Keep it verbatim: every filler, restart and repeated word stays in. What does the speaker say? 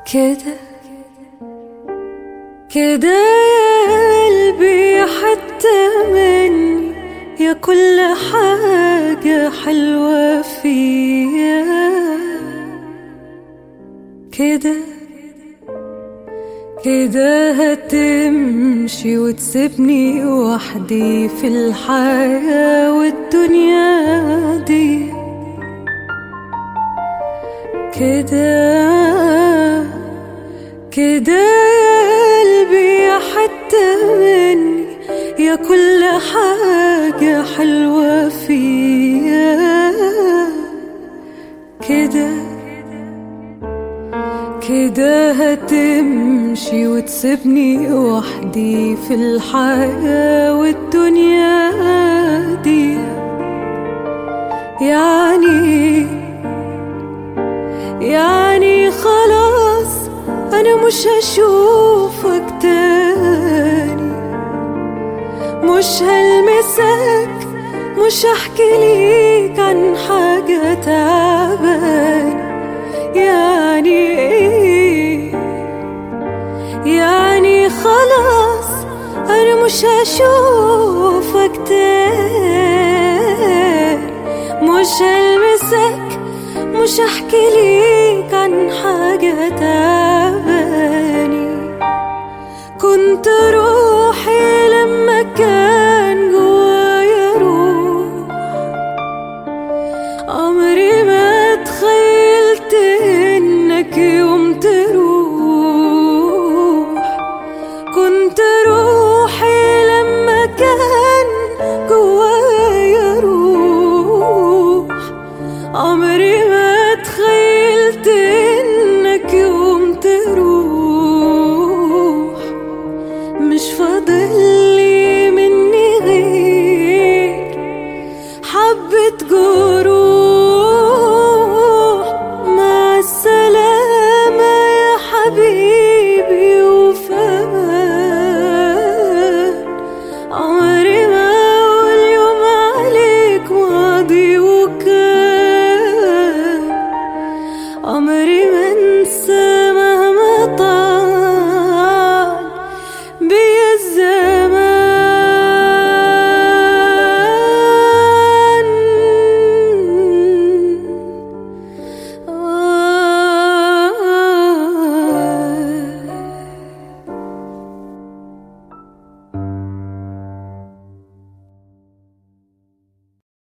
كده كده يا قلبي حتى مني، يا كل حاجة حلوة فيا. كده كده هتمشي وتسيبني وحدي في الحياة والدنيا دي. كده كده يا قلبي حتى مني، يا كل حاجة حلوة فيا. كده كده هتمشي وتسيبني وحدي في الحياة والدنيا دي. يعني يعني خلاص أنا مش هشوفك تاني، مش هلمسك، مش هحكي ليك عن حاجة تعباني. يعني ايه؟ يعني خلاص أنا مش هشوفك تاني، مش هلمسك، مش هحكي ليك عن حاجة تعباني. كنت روحي لما كان جوايا روح، عمري ما تخيلت انك يوم تروح. كنت روحي لما كان جوايا روح، عمري ما تخيلت انك يوم تروح. مش فاضلي مني غير حبة جروح. مع السلامة يا حبيبي وفمان، عمري ما أقول يوم عليك ماضي وكان، عمري ما انسى